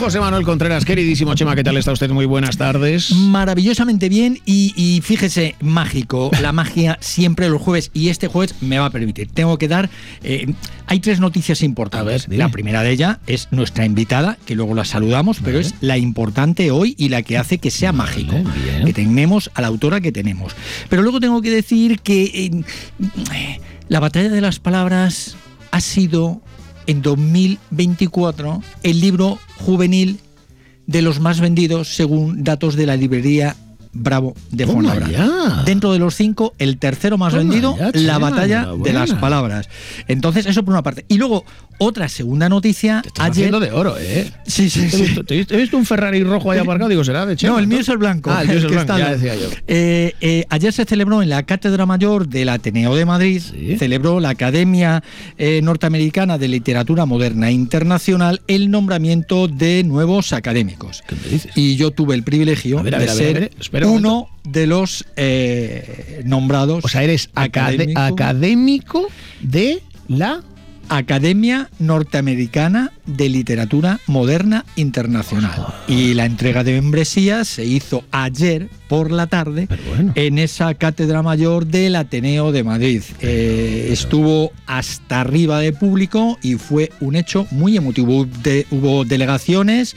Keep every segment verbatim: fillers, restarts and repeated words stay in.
José Manuel Contreras, queridísimo Chema, ¿qué tal está usted? Muy buenas tardes. Maravillosamente bien y, y fíjese, mágico, la magia siempre los jueves y este jueves me va a permitir. Tengo que dar, eh, hay tres noticias importantes. Ver, la primera de ellas es nuestra invitada, que luego la saludamos, pero vale. es la importante hoy y la que hace que sea vale, mágico, bien. Que tenemos a la autora que tenemos. Pero luego tengo que decir que eh, la batalla de las palabras ha sido en dos mil veinticuatro el libro juvenil de los más vendidos según datos de la librería Bravo de Fuenlabrada. Dentro de los cinco, el tercero más Toma vendido, ya, La Chema, batalla de las palabras. Entonces, eso por una parte. Y luego, otra segunda noticia. Te estás ayer... haciendo de oro, ¿eh? Sí, sí, te sí. He visto, te he visto un Ferrari rojo ahí aparcado, digo, ¿será de Chema? No, el mío es el blanco. Ah, el, el es el blanco, está ya decía yo. Eh, eh, ayer se celebró en la Cátedra Mayor del Ateneo de Madrid, ¿sí? Celebró la Academia eh, Norteamericana de Literatura Moderna Internacional el nombramiento de nuevos académicos. ¿Qué me dices? Y yo tuve el privilegio a ver, a ver, de a ver, ser a ver, espera uno de los eh, nombrados. O sea, eres académico, académico de la Academia Norteamericana de Literatura Moderna Internacional. Oh. Y la entrega de membresía se hizo ayer por la tarde bueno. en esa Cátedra Mayor del Ateneo de Madrid. Eh, estuvo hasta arriba de público y fue un hecho muy emotivo. De, hubo delegaciones,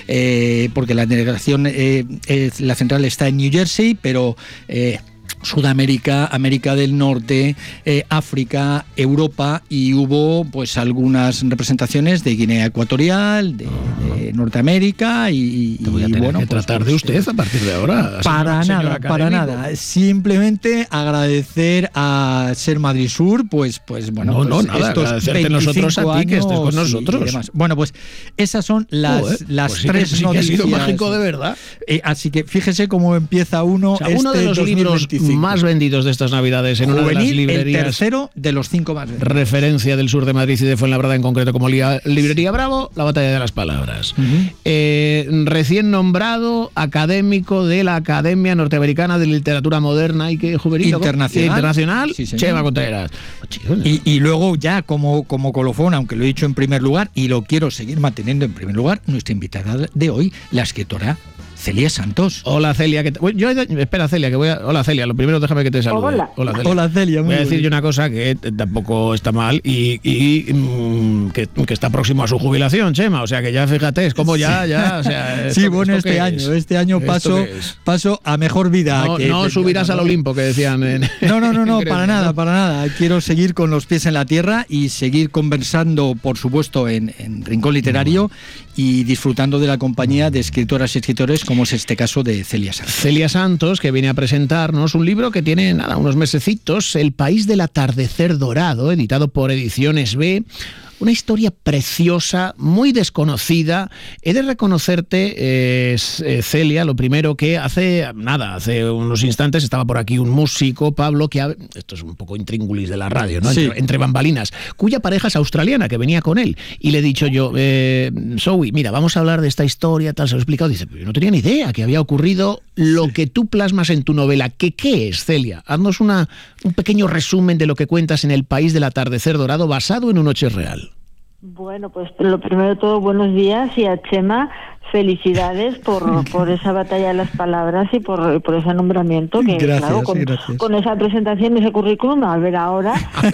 eh, porque la delegación, eh, eh, la central está en New Jersey, pero... Eh, Sudamérica, América del Norte, eh, África, Europa, y hubo pues algunas representaciones de Guinea Ecuatorial, de, de Norteamérica y, Te voy a tener bueno, que pues, tratar pues, de usted a partir de ahora. Para señor, nada, señor para nada. Simplemente agradecer a Ser Madrid Sur, pues, pues bueno, no, pues, no, nada, estos agradecerte nosotros a ti que estés con nosotros. Y, y bueno, pues esas son las, oh, eh, las pues sí tres que, sí noticias. Que ha sido mágico de verdad. Eh, así que fíjese cómo empieza uno. O sea, este uno de los dos mil veinticinco. Libros más vendidos de estas Navidades en Juvenil, una de las librerías. El tercero de los cinco más vendidos. Referencia del sur de Madrid y de Fuenlabrada en concreto como li- Librería Bravo, La batalla de las palabras. Uh-huh. Eh, recién nombrado académico de la Academia Norteamericana de Literatura Moderna y que juvenil internacional, internacional sí, Chema Contreras. Y, y luego ya como, como colofón, aunque lo he dicho en primer lugar y lo quiero seguir manteniendo en primer lugar, nuestra invitada de hoy, la escritora Celia Santos. Hola Celia, que te... yo espera Celia, que voy a... Hola Celia, lo primero déjame que te salude. Hola, Hola Celia. Hola, Celia muy voy a decir bien. yo una cosa que tampoco está mal y, y mmm, que, que está próximo a su jubilación, Chema, o sea que ya fíjate, es como ya, ya, o sea... Sí, bueno, este año, es? este año paso, paso a mejor vida. No, que, no que, subirás no, al Olimpo, que decían. En, no, no, no, no, en para nada, para nada. Quiero seguir con los pies en la tierra y seguir conversando, por supuesto, en, en Rincón Literario y disfrutando de la compañía de escritoras y escritores, como es este caso de Celia Santos. Celia Santos, que viene a presentarnos un libro que tiene nada, unos mesecitos, El país del atardecer dorado, editado por Ediciones B. Una historia preciosa, muy desconocida. He de reconocerte, eh, Celia, lo primero que hace, nada, hace unos instantes estaba por aquí un músico, Pablo, que ha, esto es un poco intríngulis de la radio, ¿no? Sí. Entre, entre bambalinas, cuya pareja es australiana, que venía con él. Y le he dicho yo, eh, Zoe, mira, vamos a hablar de esta historia, tal, se lo he explicado. Dice, pero yo no tenía ni idea que había ocurrido lo sí. que tú plasmas en tu novela. ¿Qué, qué es, Celia? Haznos una, un pequeño resumen de lo que cuentas en El país del atardecer dorado, basado en un hecho real. Bueno, pues lo primero de todo, buenos días, y a Chema, felicidades por, por esa batalla de las palabras y por, por ese nombramiento que gracias, claro, con, gracias. con esa presentación y ese currículum, a ver ahora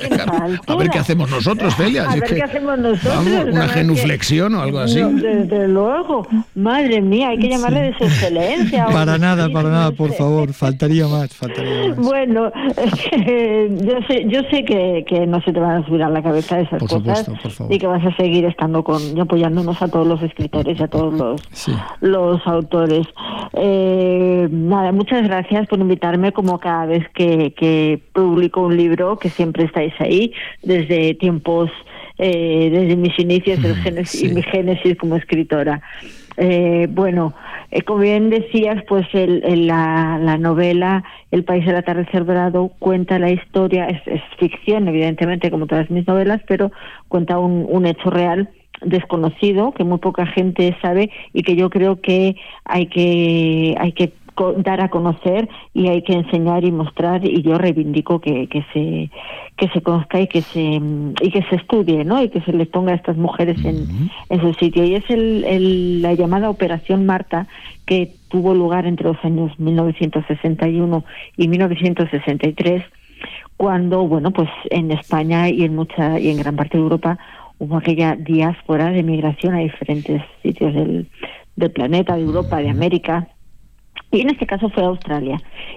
a ver qué hacemos nosotros, Celia. A ver que, qué hacemos nosotros. Vamos, una genuflexión que, o algo así. No, desde luego, madre mía, hay que llamarle de su excelencia. Para nada, para nada, por favor, faltaría más, faltaría más. Bueno, eh, yo sé, yo sé que, que no se te van a subir a la cabeza esas por cosas supuesto, por favor. Y que vas a seguir estando con y apoyándonos a todos los escritores y a todos los Sí. los autores. Eh, nada, muchas gracias por invitarme, como cada vez que, que publico un libro, que siempre estáis ahí, desde tiempos, eh, desde mis inicios el génesis, sí. y mi génesis como escritora. Eh, bueno, eh, como bien decías, pues el, el, la, la novela El país del atardecer dorado cuenta la historia, es, es ficción evidentemente como todas mis novelas, pero cuenta un, un hecho real desconocido que muy poca gente sabe y que yo creo que hay que hay que co- dar a conocer y hay que enseñar y mostrar, y yo reivindico que, que se que se conozca y que se y que se estudie, ¿no? Y que se les ponga a estas mujeres en, uh-huh. en su sitio. Y es el, el, la llamada Operación Marta, que tuvo lugar entre los años mil novecientos sesenta y uno y mil novecientos sesenta y tres, cuando, bueno, pues en España y en mucha y en gran parte de Europa hubo aquella diáspora de migración a diferentes sitios del, del planeta, de Europa, de América, y en este caso fue Australia.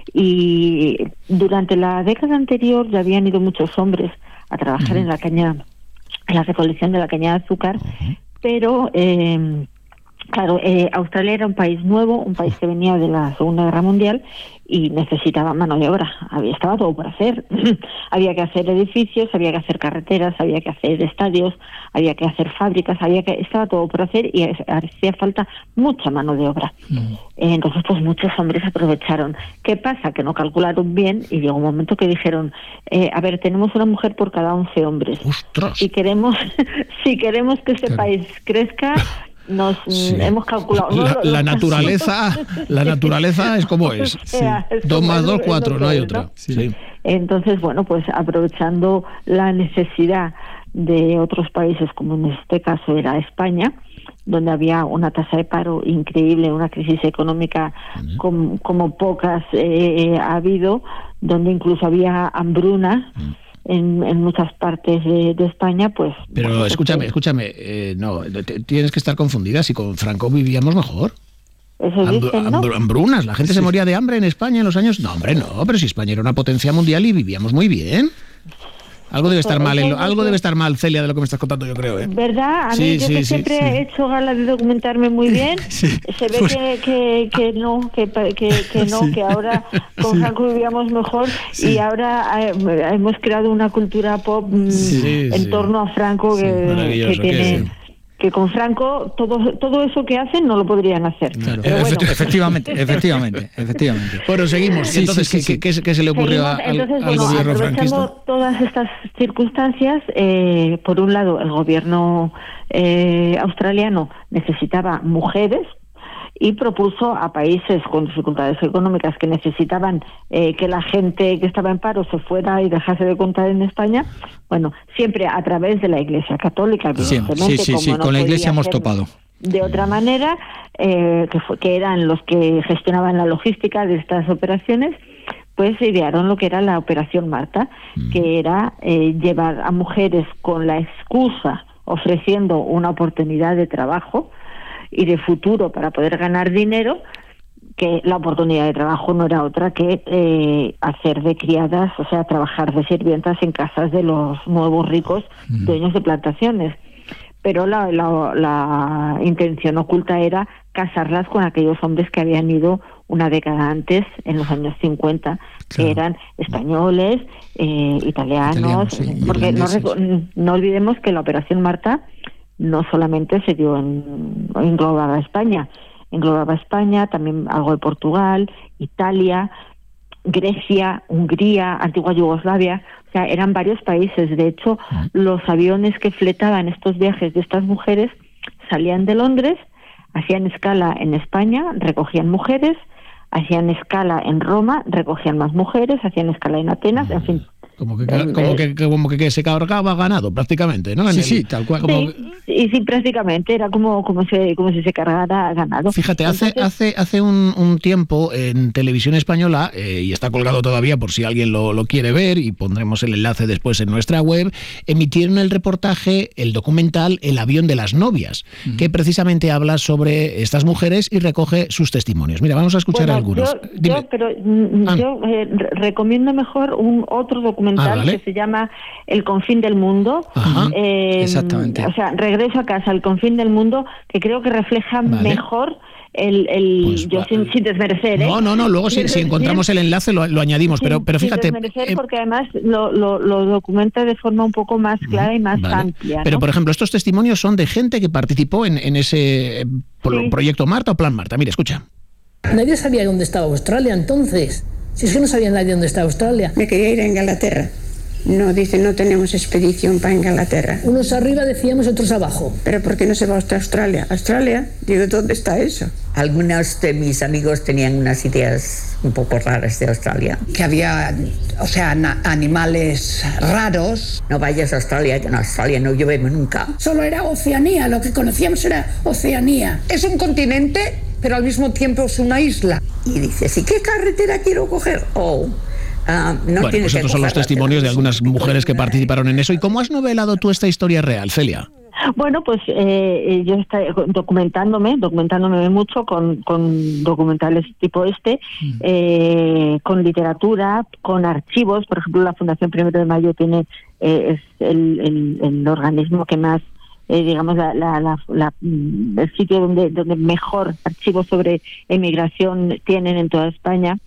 Y durante la década anterior ya habían ido muchos hombres a trabajar uh-huh. en la caña, en la recolección de la caña de azúcar, uh-huh. pero eh, claro, eh, Australia era un país nuevo, un país que venía de la Segunda Guerra Mundial y necesitaba mano de obra. Había, estaba todo por hacer. Había que hacer edificios, había que hacer carreteras, había que hacer estadios, había que hacer fábricas, había que estaba todo por hacer y hacía falta mucha mano de obra. Mm. Eh, entonces, pues muchos hombres aprovecharon. ¿Qué pasa? Que no calcularon bien y llegó un momento que dijeron, eh, a ver, tenemos una mujer por cada once hombres. ¡Ostras! Si queremos, si queremos que este claro. país crezca, nos sí. hemos calculado la, ¿no? la naturaleza la naturaleza es como es sí. dos más dos, cuatro, no hay otra, ¿no? Sí. Sí. Entonces, bueno, pues aprovechando la necesidad de otros países, como en este caso era España, donde había una tasa de paro increíble, una crisis económica uh-huh. como, como pocas eh, ha habido, donde incluso había hambruna uh-huh. En, en muchas partes de, de España, pues... Pero pues, escúchame, pues, escúchame, eh, no, te, tienes que estar confundida, si con Franco vivíamos mejor. Eso dicen, ¿no? Hambr- hambrunas, la gente sí. se moría de hambre en España en los años... No, hombre, no, pero si España era una potencia mundial y vivíamos muy bien. Algo debe estar mal, en lo, algo debe estar mal, Celia, de lo que me estás contando, yo creo, ¿eh? ¿Verdad? A mí, sí, yo sí, que sí, siempre sí. he hecho gala de documentarme muy bien, sí. se ve pues... que, que, que no, que, que, que no, sí. que ahora con sí. Franco vivíamos mejor sí. y ahora hemos creado una cultura pop sí, en sí. torno a Franco que, que tiene... Que que con Franco todo todo eso que hacen no lo podrían hacer. Claro. Pero bueno. Efectivamente, efectivamente, efectivamente. Bueno, seguimos. Sí, entonces, sí, sí, ¿qué, sí. ¿qué, qué se le ocurrió seguimos, al, entonces, al bueno, gobierno franquista? Aprovechando todas estas circunstancias, eh, por un lado, el gobierno eh, australiano necesitaba mujeres y propuso a países con dificultades económicas que necesitaban eh, que la gente que estaba en paro se fuera y dejase de contar en España, bueno, siempre a través de la Iglesia Católica, evidentemente. Sí, sí, sí, sí. No con la Iglesia hemos topado. De otra manera, eh, que, fue, que eran los que gestionaban la logística de estas operaciones, pues idearon lo que era la Operación Marta, mm. que era eh, llevar a mujeres con la excusa, ofreciendo una oportunidad de trabajo y de futuro para poder ganar dinero, que la oportunidad de trabajo no era otra que eh, hacer de criadas, o sea, trabajar de sirvientas en casas de los nuevos ricos mm. dueños de plantaciones. Pero la, la, la intención oculta era casarlas con aquellos hombres que habían ido una década antes, en los años cincuenta, claro. que eran españoles, eh, italianos, Italiano, sí, porque no, no olvidemos que la Operación Marta no solamente se dio en, englobaba España, englobaba España, también algo de Portugal, Italia, Grecia, Hungría, antigua Yugoslavia, o sea, eran varios países. De hecho, los aviones que fletaban estos viajes de estas mujeres salían de Londres, hacían escala en España, recogían mujeres, hacían escala en Roma, recogían más mujeres, hacían escala en Atenas, en fin. Como que, como que, como que se cargaba ganado prácticamente, ¿no? Sí, sí, tal cual. Como... Sí, sí, sí, prácticamente era como como, se, como si se cargara ganado. Fíjate, hace Entonces... hace hace un, un tiempo en Televisión Española, eh, y está colgado todavía por si alguien lo, lo quiere ver, y pondremos el enlace después en nuestra web, emitieron el reportaje, el documental El avión de las novias, uh-huh. que precisamente habla sobre estas mujeres y recoge sus testimonios. Mira, vamos a escuchar bueno, algunos. Yo, yo, pero ah. yo eh, recomiendo mejor un otro documental Ah, ¿vale? que se llama El confín del mundo. Ajá, eh, exactamente. O sea, Regreso a casa, El confín del mundo, que creo que refleja vale. mejor el... el pues, yo sin, sin desmerecer, ¿eh? No, no, no, luego si, si encontramos el enlace lo, lo añadimos, sin, pero, pero fíjate... Sin desmerecer, eh, porque además lo, lo, lo documenta de forma un poco más clara y más vale. amplia, ¿no? Pero, por ejemplo, estos testimonios son de gente que participó en, en ese sí. proyecto Marta o Plan Marta. Mira, escucha. Nadie sabía dónde estaba Australia entonces. Si es que no sabía nadie dónde estaba Australia. Me quería ir a Inglaterra No, dicen, no tenemos expedición para Inglaterra. Unos arriba decíamos, otros abajo. ¿Pero por qué no se va hasta Australia? ¿Australia? Digo, ¿dónde está eso? Algunos de mis amigos tenían unas ideas un poco raras de Australia. Que había, o sea, na- animales raros. No vayas a Australia, que en Australia no llueve nunca. Solo era Oceanía, lo que conocíamos era Oceanía. Es un continente, pero al mismo tiempo es una isla. Y dices, ¿y qué carretera quiero coger? Oh... Uh, no bueno, pues estos son los testimonios de algunas mujeres que participaron en eso. ¿Y cómo has novelado tú esta historia real, Celia? Bueno, pues eh, yo estoy documentándome, documentándome mucho con, con documentales tipo este, mm. eh, con literatura, con archivos. Por ejemplo, la Fundación Primero de Mayo tiene eh, es el, el, el organismo que más, eh, digamos, la, la, la, la, el sitio donde, donde mejor archivos sobre emigración tienen en toda España.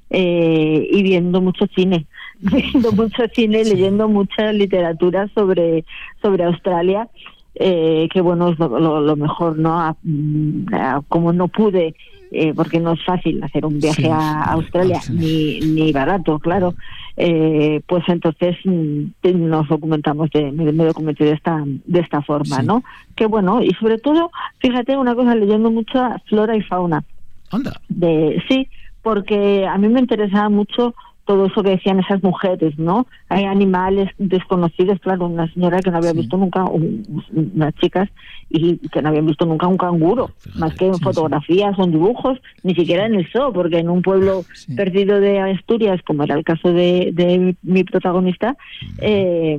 Eh, y viendo mucho cine, viendo mucho cine, sí. leyendo mucha literatura sobre sobre Australia, eh, que bueno, es lo, lo, lo mejor, ¿no? A, a, como no pude, eh, porque no es fácil hacer un viaje sí, a Australia, sí. ni ni barato, claro, eh, pues entonces nos documentamos, de, me, me documenté de esta de esta forma, sí. ¿no? Que bueno, y sobre todo, fíjate una cosa, leyendo mucha flora y fauna. Anda. De, sí, porque a mí me interesaba mucho todo eso que decían esas mujeres, ¿no? Hay animales desconocidos, claro, una señora que no había sí. visto nunca, un, unas chicas, y que no habían visto nunca un canguro, fíjate, más que en sí, fotografías o en dibujos, ni siquiera en el zoo, porque en un pueblo sí. perdido de Asturias, como era el caso de, de mi protagonista, eh,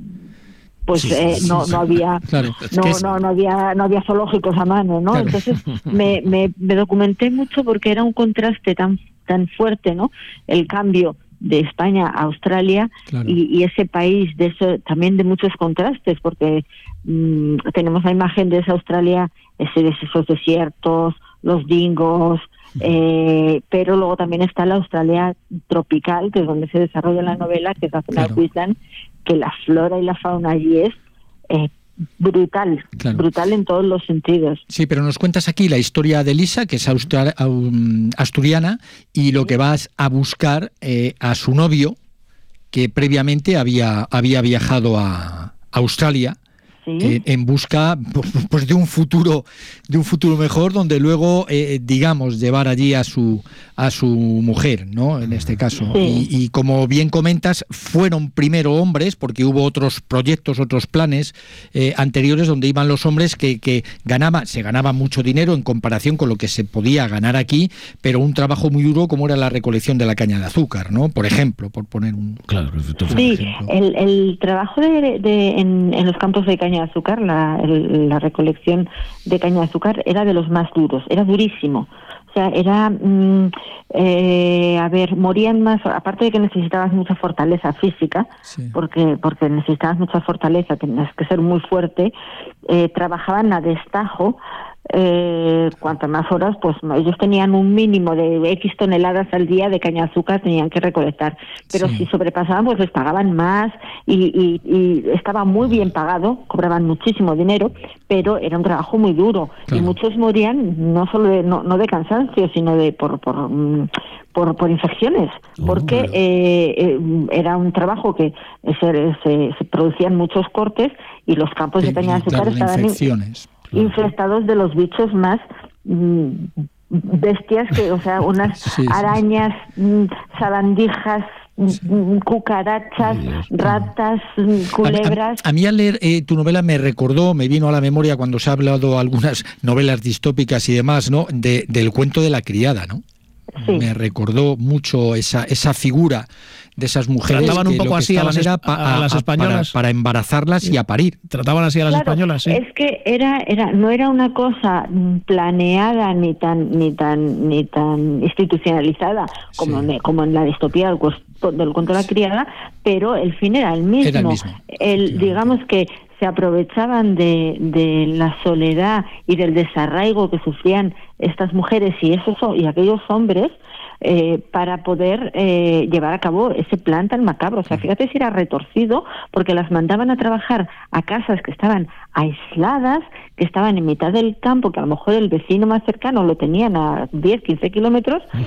pues sí, eh, sí, no sí. no había claro, no, es... no no había no había zoológicos a mano, ¿no? Claro. Entonces me, me me documenté mucho porque era un contraste tan tan fuerte, ¿no? El cambio de España a Australia claro. y, y ese país de eso también de muchos contrastes, porque mmm, tenemos la imagen de esa Australia, ese, esos desiertos, los dingos, eh, pero luego también está la Australia tropical, que es donde se desarrolla la novela, que es la zona de Queensland, que la flora y la fauna allí es eh, brutal, claro. brutal en todos los sentidos. Sí, pero nos cuentas aquí la historia de Lisa, que es austra- asturiana, y lo que vas a buscar eh, a su novio, que previamente había, había viajado a Australia. ¿Sí? Eh, en busca pues de un futuro de un futuro mejor, donde luego eh, digamos llevar allí a su a su mujer, ¿no? En este caso. Sí. Y, y como bien comentas, fueron primero hombres, porque hubo otros proyectos, otros planes eh, anteriores donde iban los hombres que, que ganaban, se ganaba mucho dinero en comparación con lo que se podía ganar aquí, pero un trabajo muy duro como era la recolección de la caña de azúcar, ¿no? Por ejemplo, por poner un claro, sí, el, el trabajo de, de en, en los campos de caña de azúcar, la, el, la recolección de caña de azúcar era de los más duros, era durísimo. O sea, era, mmm, eh, a ver, morían más, aparte de que necesitabas mucha fortaleza física, sí. porque porque necesitabas mucha fortaleza, tenías que ser muy fuerte, eh, trabajaban a destajo. Eh, cuantas más horas, pues ellos tenían un mínimo de X toneladas al día de caña de azúcar, tenían que recolectar, pero sí. si sobrepasaban, pues les pagaban más y, y, y estaba muy bien pagado, cobraban muchísimo dinero, pero era un trabajo muy duro, claro. y muchos morían no solo de, no, no de cansancio, sino de por por por, por infecciones, oh, porque bueno. eh, eh, era un trabajo que se, se, se producían muchos cortes y los campos sí, de caña de azúcar estaban infecciones. infestados de los bichos más mmm, bestias, que, o sea, unas sí, arañas, sí. Mmm, sabandijas, sí. mmm, cucarachas, Dios, ratas, mmm, culebras. A, a, a mí al leer eh, tu novela me recordó, me vino a la memoria cuando se ha hablado algunas novelas distópicas y demás, ¿no? De, del cuento de la criada, ¿no? Sí. Me recordó mucho esa esa figura de esas mujeres. Trataban un poco así a las, era pa, a las españolas para, para embarazarlas y a parir. Trataban así a las claro, españolas, sí. Es que era era no era una cosa planeada ni tan ni tan ni tan institucionalizada como sí. en, como en la distopía del, del cuento de la criada, pero el fin era el mismo. Era el mismo. El, digamos que se aprovechaban de, de la soledad y del desarraigo que sufrían estas mujeres y esos y aquellos hombres eh, para poder eh, llevar a cabo ese plan tan macabro. O sea, fíjate si era retorcido, porque las mandaban a trabajar a casas que estaban aisladas, que estaban en mitad del campo, que a lo mejor el vecino más cercano lo tenían a diez, quince kilómetros,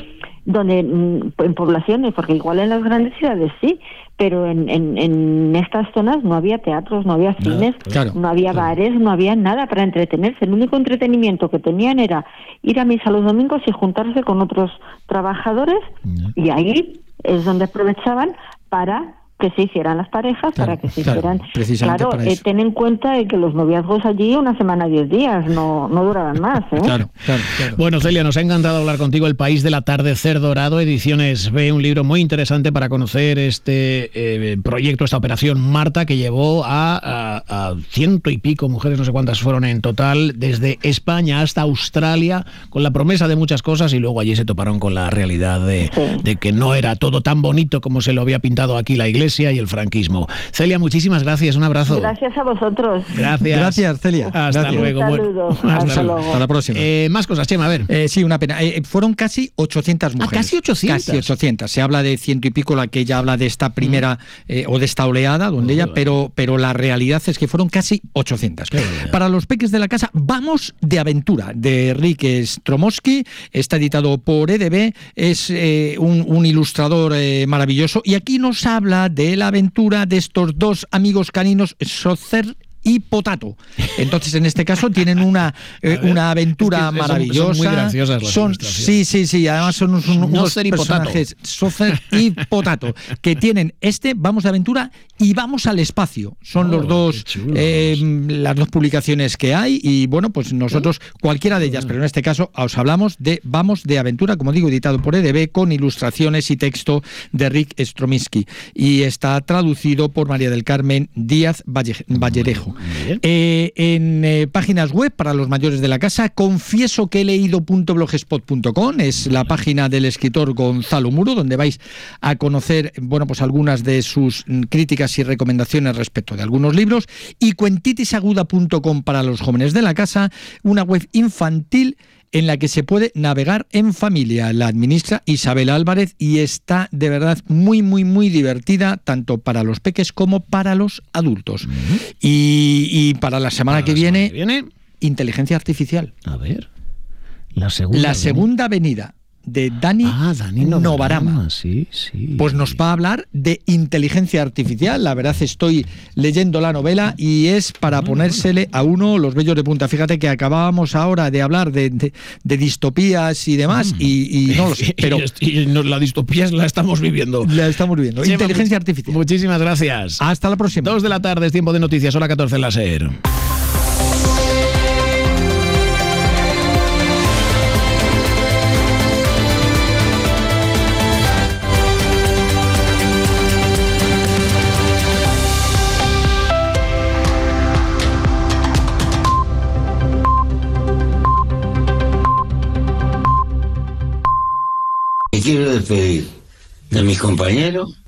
donde en poblaciones, porque igual en las grandes ciudades sí, pero en, en, en estas zonas no había teatros, no había cines, no, claro, no había claro. bares, no había nada para entretenerse. El único entretenimiento que tenían era ir a misa los domingos y juntarse con otros trabajadores, no. y ahí es donde aprovechaban para que se hicieran las parejas, claro, para que se hicieran... Claro, claro eh, ten en cuenta que los noviazgos allí una semana, diez días, no, no duraban más. ¿eh? Claro, claro, claro. Bueno, Celia, nos ha encantado hablar contigo. El País del Atardecer Dorado, Ediciones B, un libro muy interesante para conocer este eh, proyecto, esta operación Marta, que llevó a, a, a ciento y pico mujeres, no sé cuántas fueron en total, desde España hasta Australia, con la promesa de muchas cosas, y luego allí se toparon con la realidad de, sí. de que no era todo tan bonito como se lo había pintado aquí la Iglesia y el franquismo. Celia, muchísimas gracias, un abrazo. Gracias a vosotros. Gracias. Gracias, Celia. Hasta gracias. luego. Un saludo. Bueno, hasta, hasta luego. Hasta la próxima. Eh, más cosas, Chema, a ver. Eh, sí, una pena. Eh, fueron casi ochocientas mujeres. Ah, casi ochocientas. Casi ochocientas. Se habla de ciento y pico, la que ella habla de esta primera eh, o de esta oleada, donde uh, ella, pero, pero la realidad es que fueron casi ochocientas. Para los peques de la casa, Vamos de aventura, de Rick Stromoski, está editado por E D B, es eh, un, un ilustrador eh, maravilloso, y aquí nos habla de la aventura de estos dos amigos caninos, Socer y Potato. Entonces, en este caso, tienen una, eh, una aventura es que maravillosa. Son, son muy graciosas las son, Sí, sí, sí. Además son unos, unos personajes, Socer y Potato, que tienen este, Vamos de aventura y Vamos al espacio. Son oh, los dos, eh, las dos publicaciones que hay, y bueno, pues nosotros, cualquiera de ellas, pero en este caso os hablamos de Vamos de aventura, como digo, editado por E D B, con ilustraciones y texto de Rick Stromoski, y está traducido por María del Carmen Díaz Valle, Vallerejo. Eh, en eh, páginas web para los mayores de la casa, confieso que he leído punto blogspot punto com, es la página del escritor Gonzalo Muro, donde vais a conocer, bueno, pues algunas de sus críticas y recomendaciones respecto de algunos libros, y cuentitisaguda punto com para los jóvenes de la casa, una web infantil en la que se puede navegar en familia. La administra Isabel Álvarez y está de verdad muy, muy, muy divertida, tanto para los peques como para los adultos. Uh-huh. Y, y para la semana, para que, la viene, semana que viene, inteligencia artificial. A ver, la segunda, la segunda avenida de Dani, ah, Dani Novarama. Novarama. Sí, sí. Pues nos va a hablar de inteligencia artificial. La verdad, estoy leyendo la novela y es para ponérsele a uno los vellos de punta. Fíjate que acabábamos ahora de hablar de, de, de distopías y demás, mm. y, y no lo sé. Pero y, y la distopía la estamos viviendo. La estamos viviendo. Sí, inteligencia artificial. Muchísimas gracias. Hasta la próxima. Dos de la tarde, es tiempo de noticias, hora catorce en la SER. Me quiero despedir de mis compañeros,